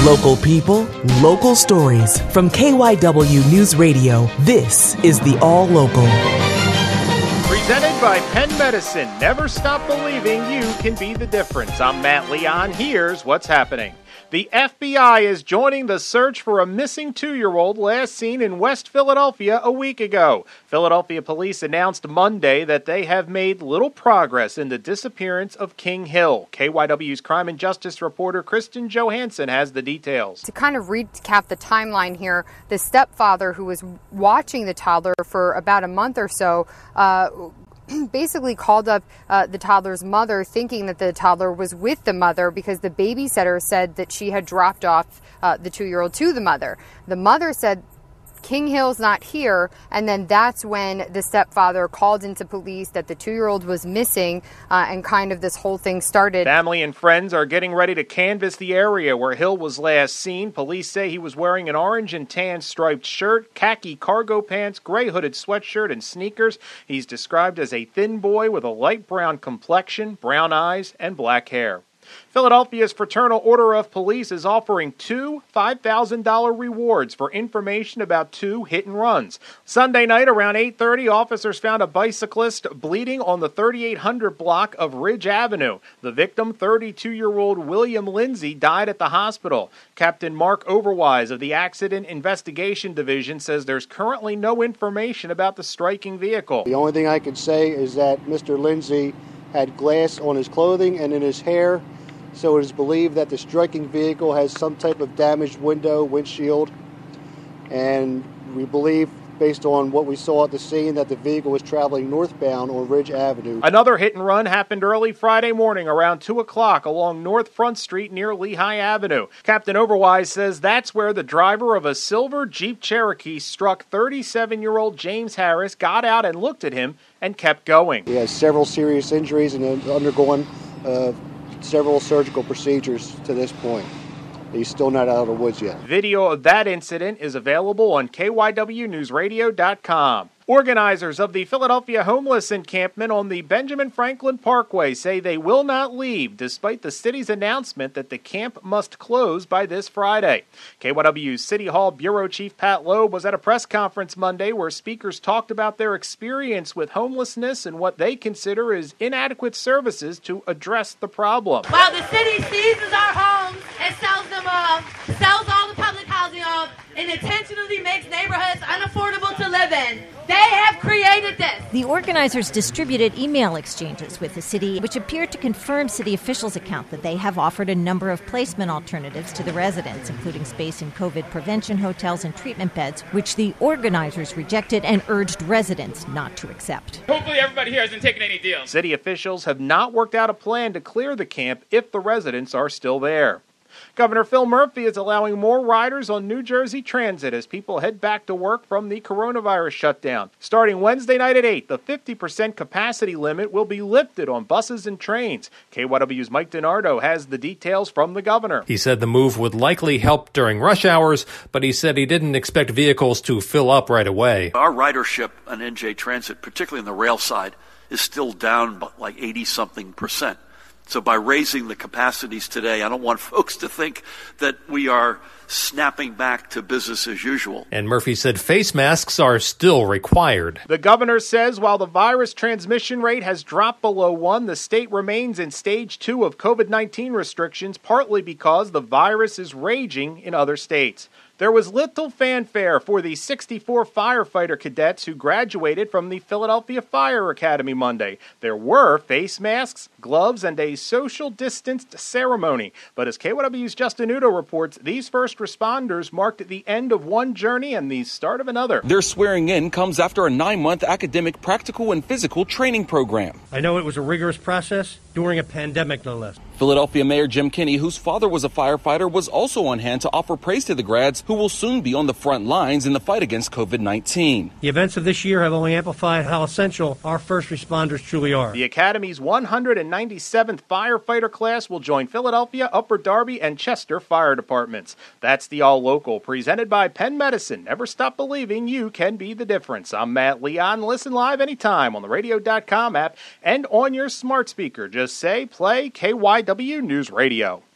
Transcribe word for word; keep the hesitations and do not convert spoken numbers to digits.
Local people, local stories. From K Y W News Radio, this is the All Local. Presented by Penn Medicine. Never stop believing you can be the difference. I'm Matt Leon. Here's what's happening. The F B I is joining the search for a missing two-year-old last seen in West Philadelphia a week ago. Philadelphia police announced Monday that they have made little progress in the disappearance of King Hill. K Y W's crime and justice reporter Kristen Johansson has the details. To kind of recap the timeline here, the stepfather who was watching the toddler for about a month or so uh, basically called up uh, the toddler's mother thinking that the toddler was with the mother because the babysitter said that she had dropped off uh, the two-year-old to the mother. The mother said King Hill's not here, and then that's when the stepfather called into police that the two-year-old was missing, uh, and kind of this whole thing started. Family and friends are getting ready to canvass the area where Hill was last seen. Police say he was wearing an orange and tan striped shirt, khaki cargo pants, gray hooded sweatshirt, and sneakers. He's described as a thin boy with a light brown complexion, brown eyes, and black hair. Philadelphia's Fraternal Order of Police is offering two five thousand dollars rewards for information about two hit and runs. Sunday night around eight thirty, officers found a bicyclist bleeding on the thirty-eight hundred block of Ridge Avenue. The victim, thirty-two-year-old William Lindsay, died at the hospital. Captain Mark Overwise of the Accident Investigation Division says there's currently no information about the striking vehicle. The only thing I can say is that Mister Lindsay had glass on his clothing and in his hair, so it is believed that the striking vehicle has some type of damaged window, windshield, and we believe, based on what we saw at the scene, that the vehicle was traveling northbound on Ridge Avenue. Another hit and run happened early Friday morning around two o'clock along North Front Street near Lehigh Avenue. Captain Overwise says that's where the driver of a silver Jeep Cherokee struck thirty-seven-year-old James Harris, got out and looked at him, and kept going. He has several serious injuries and has undergone uh, several surgical procedures to this point. He's still not out of the woods yet. Video of that incident is available on K Y W News Radio dot com. Organizers of the Philadelphia homeless encampment on the Benjamin Franklin Parkway say they will not leave despite the city's announcement that the camp must close by this Friday. K Y W's City Hall Bureau Chief Pat Loeb was at a press conference Monday where speakers talked about their experience with homelessness and what they consider is inadequate services to address the problem. While the city seizes our homes and sells them off, sells all the public housing off, and intentionally makes neighborhoods unaffordable to live in. They have created this. The organizers distributed email exchanges with the city, which appeared to confirm city officials' account that they have offered a number of placement alternatives to the residents, including space in COVID prevention hotels and treatment beds, which the organizers rejected and urged residents not to accept. Hopefully everybody here hasn't taken any deals. City officials have not worked out a plan to clear the camp if the residents are still there. Governor Phil Murphy is allowing more riders on New Jersey Transit as people head back to work from the coronavirus shutdown. Starting Wednesday night at eight, the fifty percent capacity limit will be lifted on buses and trains. K Y W's Mike DiNardo has the details from the governor. He said the move would likely help during rush hours, but he said he didn't expect vehicles to fill up right away. Our ridership on N J Transit, particularly on the rail side, is still down like eighty-something percent. So by raising the capacities today, I don't want folks to think that we are snapping back to business as usual. And Murphy said face masks are still required. The governor says while the virus transmission rate has dropped below one, the state remains in stage two of COVID nineteen restrictions, partly because the virus is raging in other states. There was little fanfare for the sixty-four firefighter cadets who graduated from the Philadelphia Fire Academy Monday. There were face masks, gloves, and a social distanced ceremony. But as K Y W's Justin Udo reports, these first responders marked the end of one journey and the start of another. Their swearing in comes after a nine-month academic practical and physical training program. I know it was a rigorous process during a pandemic, no less. Philadelphia Mayor Jim Kenney, whose father was a firefighter, was also on hand to offer praise to the grads who will soon be on the front lines in the fight against COVID nineteen. The events of this year have only amplified how essential our first responders truly are. The Academy's one hundred ninety-seventh firefighter class will join Philadelphia, Upper Darby, and Chester fire departments. That's the All Local, presented by Penn Medicine. Never stop believing you can be the difference. I'm Matt Leon. Listen live anytime on the radio dot com app and on your smart speaker. Just say, play K Y W News Radio.